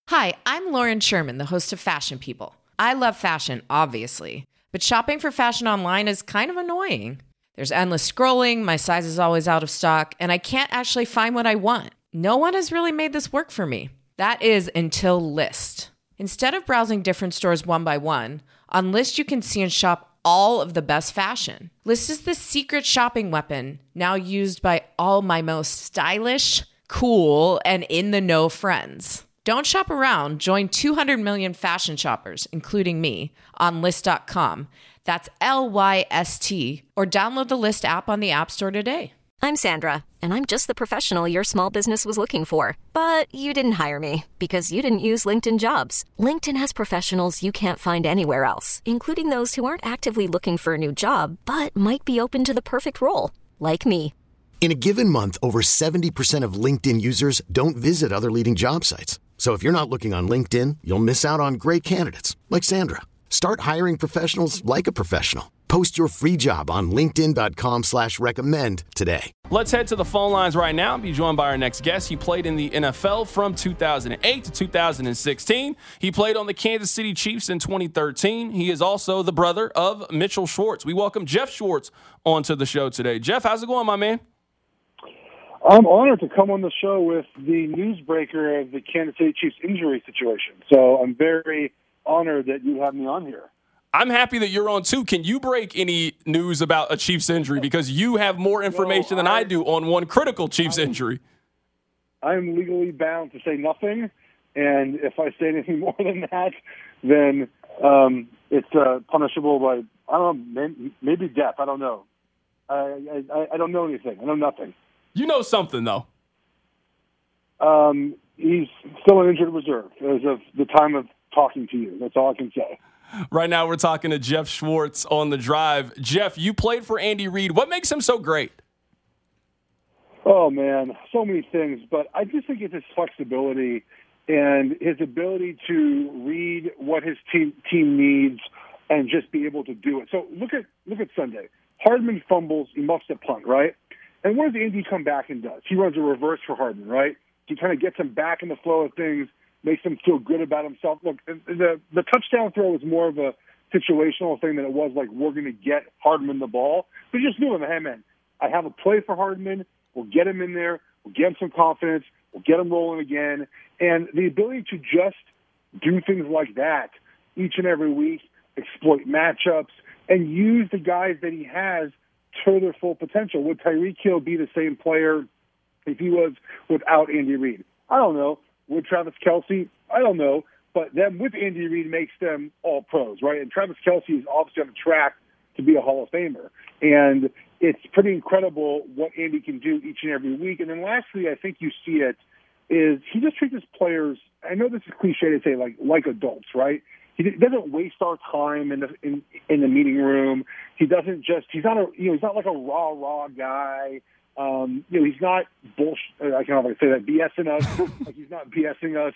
Hi, I'm Lauren Sherman, the host of Fashion People. I love fashion, obviously, but shopping for fashion online is kind of annoying. There's endless scrolling, my size is always out of stock, and I can't actually find what I want. No one has really made this work for me. That is until Lyst. Instead of browsing different stores one by one, on Lyst you can see and shop all of the best fashion. Lyst is the secret shopping weapon, now used by all my most stylish, cool, and in-the-know friends. Don't shop around. Join 200 million fashion shoppers, including me, on Lyst.com. That's Lyst, or download the Lyst app on the App Store today. I'm Sandra, and I'm just the professional your small business was looking for. But you didn't hire me because you didn't use LinkedIn Jobs. LinkedIn has professionals you can't find anywhere else, including those who aren't actively looking for a new job, but might be open to the perfect role, like me. In a given month, over 70% of LinkedIn users don't visit other leading job sites. So if you're not looking on LinkedIn, you'll miss out on great candidates like Sandra. Start hiring professionals like a professional. Post your free job on linkedin.com/recommend today. Let's head to the phone lines right now and be joined by our next guest. He played in the NFL from 2008 to 2016. He played on the Kansas City Chiefs in 2013. He is also the brother of Mitchell Schwartz. We welcome Jeff Schwartz onto the show today. Jeff, how's it going, my man? I'm honored to come on the show with the newsbreaker of the Kansas City Chiefs injury situation. So I'm very honored that you have me on here. I'm happy that you're on, too. Can you break any news about a Chiefs injury? Because you have more information than I do on one critical Chiefs injury. I'm legally bound to say nothing, and if I say anything more than that, then it's punishable by, I don't know, maybe death. I don't know. I don't know anything. I know nothing. You know something, though. He's still an injured reserve as of the time of talking to you. That's all I can say. Right now we're talking to Jeff Schwartz on The Drive. Jeff, you played for Andy Reid. What makes him so great? Oh, man, so many things. But I just think it's his flexibility and his ability to read what his team needs and just be able to do it. So look at Sunday. Hardman fumbles. He muffs a punt, right? And what does Andy come back and does? He runs a reverse for Hardman, right? He kind of gets him back in the flow of things, makes him feel good about himself. Look, the touchdown throw was more of a situational thing than it was like we're going to get Hardman the ball. But just knew him, hey, man, I have a play for Hardman. We'll get him in there. We'll get him some confidence. We'll get him rolling again. And the ability to just do things like that each and every week, exploit matchups, and use the guys that he has to their full potential. Would Tyreek Hill be the same player if he was without Andy Reid? I don't know. Would Travis Kelce? I don't know. But them with Andy Reid makes them all pros, right? And Travis Kelce is obviously on the track to be a Hall of Famer. And it's pretty incredible what Andy can do each and every week. And then lastly, I think you see it, is he just treats his players, I know this is cliche to say, like adults, right? He doesn't waste our time in the meeting room. He's not like a rah guy. He's not bullshit. I can't know if I say that, BSing us. Like he's not BSing us.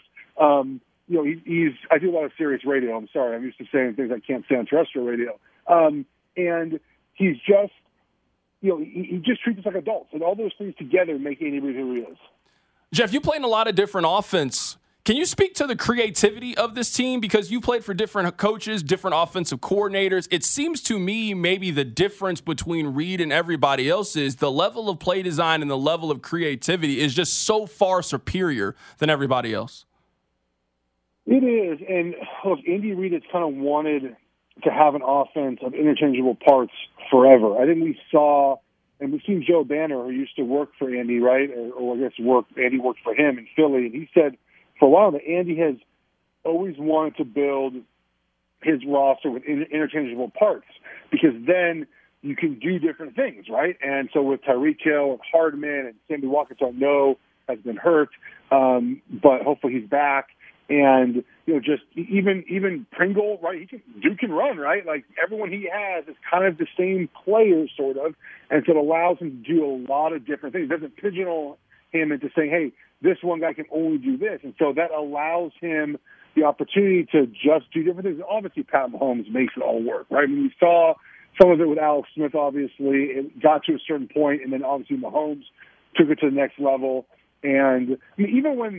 I do a lot of serious radio. I'm sorry. I'm used to saying things I can't say on terrestrial radio. And he's just, he just treats us like adults. And all those things together make Andy Reid who he is. Jeff, you play in a lot of different offense. Can you speak to the creativity of this team? Because you played for different coaches, different offensive coordinators. It seems to me maybe the difference between Reid and everybody else is the level of play design and the level of creativity is just so far superior than everybody else. It is. And look, Andy Reid has kind of wanted to have an offense of interchangeable parts forever. I think we saw, and we've seen Joe Banner, who used to work for Andy, right? Or I guess Andy worked for him in Philly, and he said, for a while, that Andy has always wanted to build his roster with interchangeable parts because then you can do different things, right? And so with Tyreek Hill and Hardman and Sammy Watkins, I know has been hurt, but hopefully he's back. And just even Pringle, right? Duke can run, right? Like everyone he has is kind of the same player, sort of, and so it allows him to do a lot of different things. It doesn't pigeonhole him into saying, hey, this one guy can only do this. And so that allows him the opportunity to just do different things. Obviously, Pat Mahomes makes it all work, right? I mean, we saw some of it with Alex Smith, obviously. It got to a certain point, and then obviously Mahomes took it to the next level. And I mean, even when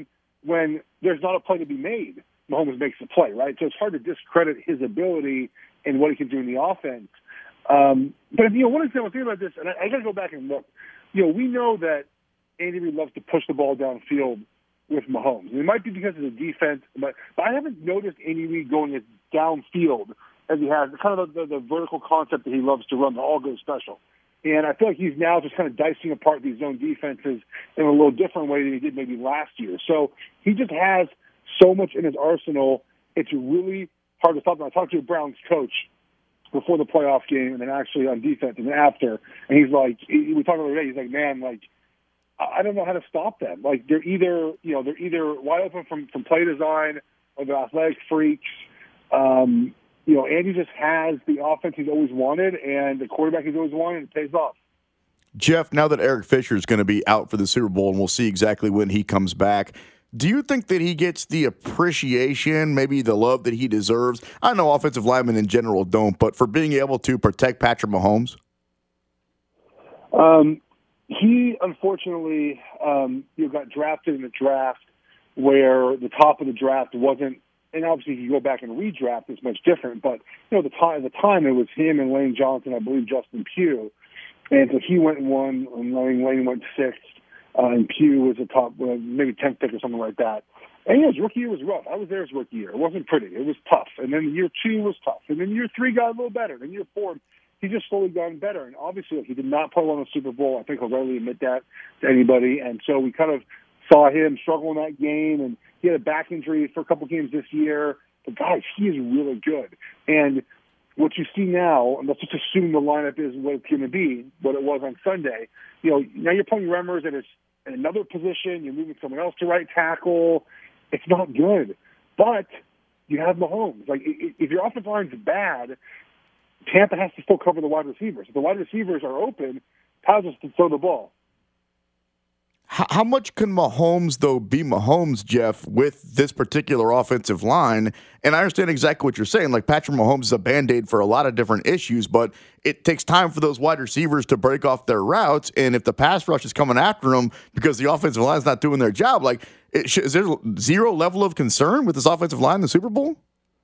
when there's not a play to be made, Mahomes makes the play, right? So it's hard to discredit his ability and what he can do in the offense. But, one example, think about this, and I got to go back and look. We know that Andy Reid loves to push the ball downfield with Mahomes. And it might be because of the defense, but I haven't noticed Andy Reid going as downfield as he has, kind of the vertical concept that he loves to run, the all-go special. And I feel like he's now just kind of dicing apart these zone defenses in a little different way than he did maybe last year. So he just has so much in his arsenal. It's really hard to stop him. I talked to a Browns coach before the playoff game and then actually on defense and after. And he's like, we talked about it today, he's like, man, like, I don't know how to stop them. Like, they're either wide open from play design or they're athletic freaks. Andy just has the offense he's always wanted and the quarterback he's always wanted, and it pays off. Jeff, now that Eric Fisher is going to be out for the Super Bowl, and we'll see exactly when he comes back, do you think that he gets the appreciation, maybe the love that he deserves? I know offensive linemen in general don't, but for being able to protect Patrick Mahomes? He, unfortunately, got drafted in a draft where the top of the draft wasn't, and obviously if you go back and redraft, it's much different, but, at the time it was him and Lane Johnson, I believe Justin Pugh, and so he went and won, and Lane went sixth, and Pugh was the top, maybe 10th pick or something like that. And his rookie year was rough. I was there his rookie year. It wasn't pretty. It was tough. And then year 2 was tough. And then year 3 got a little better. And year 4, he's just slowly gotten better. And obviously, he did not play well in the Super Bowl. I think he'll rarely admit that to anybody. And so we kind of saw him struggle in that game. And he had a back injury for a couple games this year. But, guys, he is really good. And what you see now, and let's just assume the lineup is what it's going to be, what it was on Sunday. Now you're playing Remmers in another position. You're moving someone else to right tackle. It's not good. But you have Mahomes. Like, if your offensive line's bad, Tampa has to still cover the wide receivers. If the wide receivers are open, Paz has to throw the ball. How much can Mahomes, though, be Mahomes, Jeff, with this particular offensive line? And I understand exactly what you're saying. Like, Patrick Mahomes is a Band-Aid for a lot of different issues, but it takes time for those wide receivers to break off their routes. And if the pass rush is coming after them because the offensive line is not doing their job, like, is there zero level of concern with this offensive line in the Super Bowl?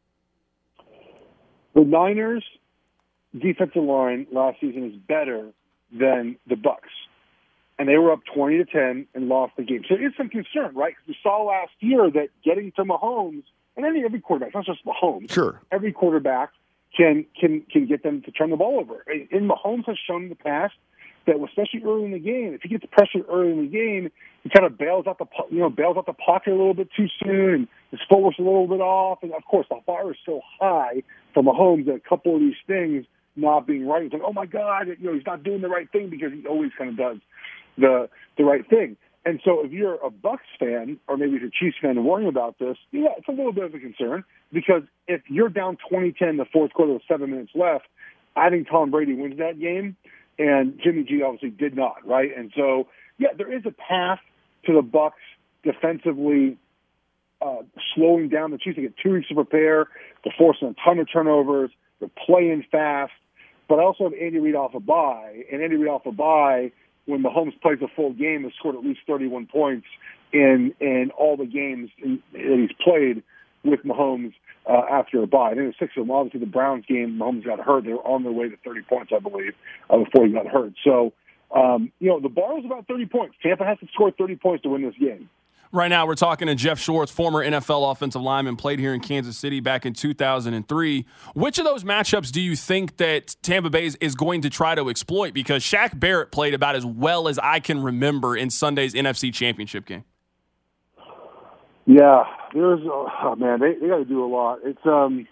The Niners' defensive line last season is better than the Bucs. And they were up 20-10 and lost the game. So there is some concern, right? Because we saw last year that getting to Mahomes, and every quarterback, not just Mahomes, sure, every quarterback can get them to turn the ball over. And Mahomes has shown in the past that, especially early in the game, if he gets pressured early in the game, he kind of bails out the pocket a little bit too soon, and his footwork's a little bit off. And of course, the bar is so high for Mahomes that a couple of these things not being right, it's like, oh my God, he's not doing the right thing, because he always kind of does the right thing. And so if you're a Bucs fan, or maybe if you're a Chiefs fan and worrying about this, yeah, it's a little bit of a concern, because if you're down 20-10 in the fourth quarter with 7 minutes left, I think Tom Brady wins that game, and Jimmy G obviously did not, right? And so, yeah, there is a path to the Bucs defensively slowing down the Chiefs. They get 2 weeks to prepare. They're forcing a ton of turnovers. They're playing fast. But I also have Andy Reid off a bye, and Andy Reid off a bye, when Mahomes plays a full game, has scored at least 31 points in all the games that he's played with Mahomes after a bye. And then 6 of them, obviously the Browns game, Mahomes got hurt. They were on their way to 30 points, I believe, before he got hurt. So, the bar is about 30 points. Tampa has to score 30 points to win this game. Right now, we're talking to Jeff Schwartz, former NFL offensive lineman, played here in Kansas City back in 2003. Which of those matchups do you think that Tampa Bay is going to try to exploit? Because Shaq Barrett played about as well as I can remember in Sunday's NFC Championship game. Yeah, they got to do a lot. It's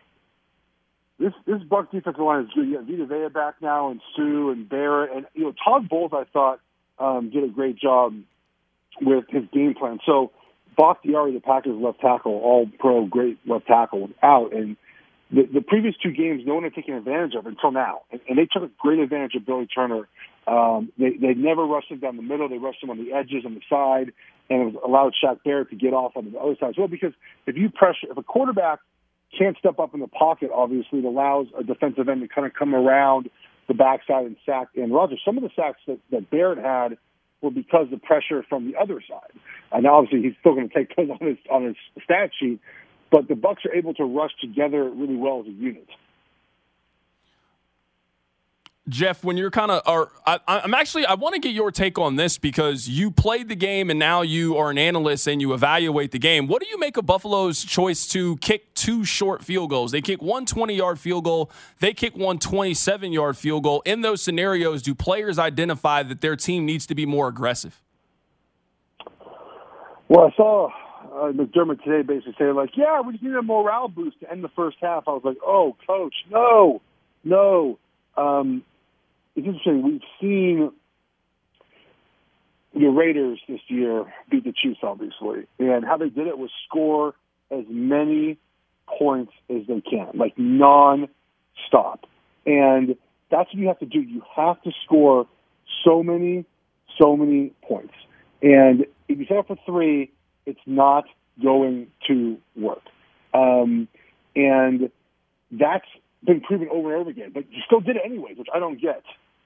this Bucs defensive line is good. You got Vita Vea back now, and Sue and Barrett, and Todd Bowles, I thought, did a great job with his game plan. So Bakhtiari, the Packers left tackle, all-pro, great left tackle, was out. And the previous 2 games, no one had taken advantage of until now. And they took a great advantage of Billy Turner. They never rushed him down the middle. They rushed him on the edges, on the side, and it allowed Shaq Barrett to get off on the other side as well. Because if a quarterback can't step up in the pocket, obviously, it allows a defensive end to kind of come around the backside and sack Aaron Rodgers. Some of the sacks that Barrett had were because of pressure from the other side. And obviously he's still going to take those on his stat sheet, but the Bucs are able to rush together really well as a unit. Jeff, when you're kind of, I want to get your take on this because you played the game and now you are an analyst and you evaluate the game. What do you make of Buffalo's choice to kick 2 short field goals? They kick one 20-yard field goal. They kick one 27-yard field goal. In those scenarios, do players identify that their team needs to be more aggressive? Well, I saw McDermott today basically say, like, yeah, we just need a morale boost to end the first half. I was like, oh, coach, no. It's interesting. We've seen the Raiders this year beat the Chiefs, obviously. And how they did it was score as many points as they can, like non-stop. And that's what you have to do. You have to score so many points. And if you set up for 3, it's not going to work. And that's been proven over and over again. But you still did it anyways, which I don't get.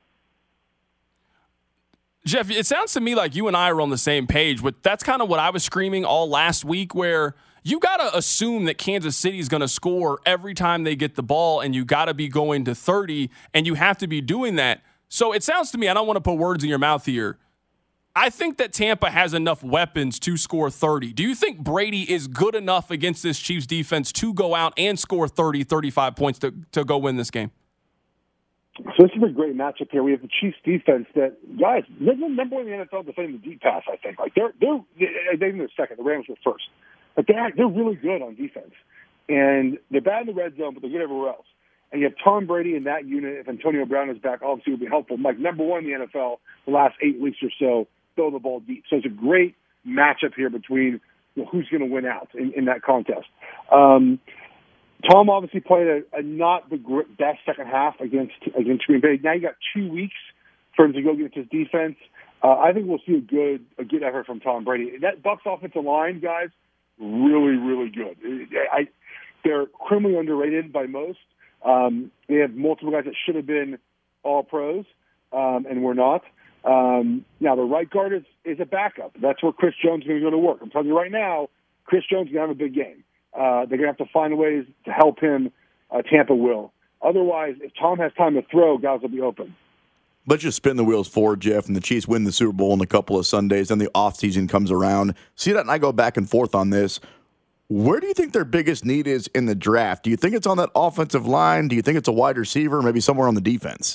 Jeff, it sounds to me like you and I are on the same page, but that's kind of what I was screaming all last week, where you got to assume that Kansas City is going to score every time they get the ball, and you got to be going to 30, and you have to be doing that. So it sounds to me, I don't want to put words in your mouth here, I think that Tampa has enough weapons to score 30. Do you think Brady is good enough against this Chiefs defense to go out and score 30, 35 points to go win this game? So this is a great matchup here. We have the Chiefs defense that, guys, they're the number one in the NFL defending the deep pass, I think. Like, they're second. The Rams were first. But they're really good on defense. And they're bad in the red zone, but they're good everywhere else. And you have Tom Brady in that unit. If Antonio Brown is back, obviously it would be helpful. Like, number one in the NFL the last 8 weeks or so, throw the ball deep. So it's a great matchup here between who's going to win out in that contest. Tom obviously played a not the best second half against Green Bay. Now you got 2 weeks for him to go against his defense. I think we'll see a good effort from Tom Brady. That Bucs offensive line, guys, really, really good. They're criminally underrated by most. They have multiple guys that should have been all pros, and were not. Now the right guard is a backup. That's where Chris Jones is going to go to work. I'm telling you right now, Chris Jones is going to have a big game. They're going to have to find ways to help him. Tampa will. Otherwise, if Tom has time to throw, guys will be open. Let's just spin the wheels forward, Jeff, and the Chiefs win the Super Bowl in a couple of Sundays, then the offseason comes around. See that, and I go back and forth on this. Where do you think their biggest need is in the draft? Do you think it's on that offensive line? Do you think it's a wide receiver? Maybe somewhere on the defense?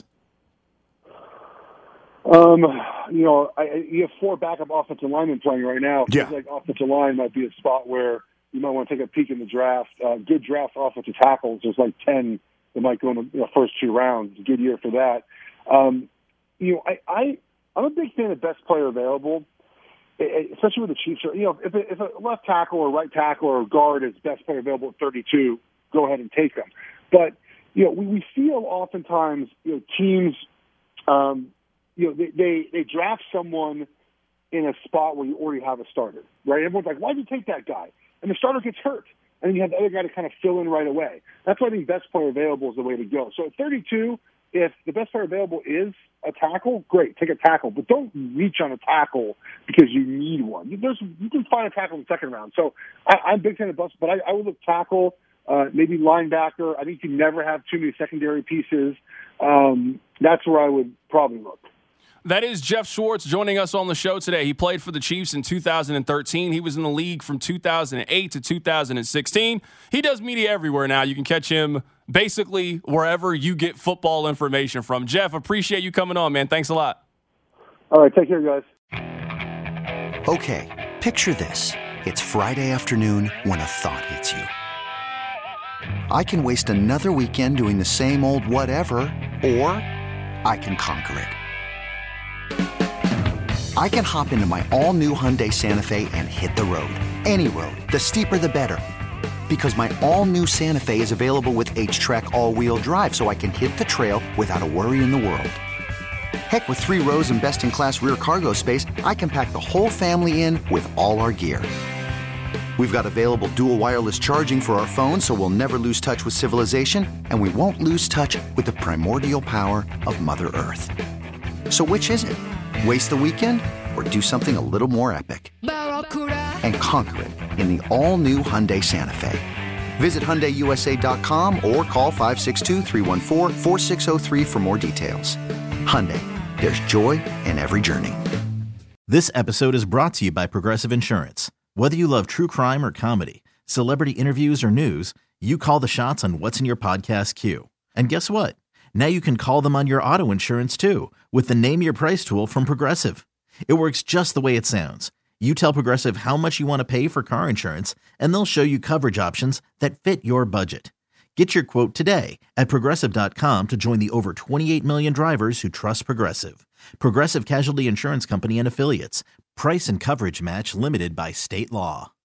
You have 4 backup offensive linemen playing right now. Yeah. Feels like offensive line might be a spot where you might want to take a peek in the draft. Good draft for offensive tackles. There's like 10 that might go in the first 2 rounds. It's a good year for that. I'm a big fan of best player available, especially with the Chiefs. If a left tackle or right tackle or guard is best player available at 32, go ahead and take them. But we feel oftentimes teams. They draft someone in a spot where you already have a starter, right? Everyone's like, why'd you take that guy? And the starter gets hurt. And then you have the other guy to kind of fill in right away. That's why I think best player available is the way to go. So at 32, if the best player available is a tackle, great, take a tackle. But don't reach on a tackle because you need one. You can find a tackle in the second round. So I'm a big fan of bust, but I would look tackle, maybe linebacker. I think you never have too many secondary pieces. That's where I would probably look. That is Jeff Schwartz joining us on the show today. He played for the Chiefs in 2013. He was in the league from 2008 to 2016. He does media everywhere now. You can catch him basically wherever you get football information from. Jeff, appreciate you coming on, man. Thanks a lot. All right, take care, guys. Okay, picture this. It's Friday afternoon when a thought hits you. I can waste another weekend doing the same old whatever, or I can conquer it. I can hop into my all-new Hyundai Santa Fe and hit the road. Any road. The steeper, the better. Because my all-new Santa Fe is available with H-Track all-wheel drive, so I can hit the trail without a worry in the world. Heck, with 3 rows and best-in-class rear cargo space, I can pack the whole family in with all our gear. We've got available dual wireless charging for our phones, so we'll never lose touch with civilization, and we won't lose touch with the primordial power of Mother Earth. So which is it? Waste the weekend or do something a little more epic and conquer it in the all-new Hyundai Santa Fe. Visit HyundaiUSA.com or call 562-314-4603 for more details. Hyundai, there's joy in every journey. This episode is brought to you by Progressive Insurance. Whether you love true crime or comedy, celebrity interviews or news, you call the shots on what's in your podcast queue. And guess what? Now you can call them on your auto insurance too with the Name Your Price tool from Progressive. It works just the way it sounds. You tell Progressive how much you want to pay for car insurance, and they'll show you coverage options that fit your budget. Get your quote today at Progressive.com to join the over 28 million drivers who trust Progressive. Progressive Casualty Insurance Company and Affiliates. Price and coverage match limited by state law.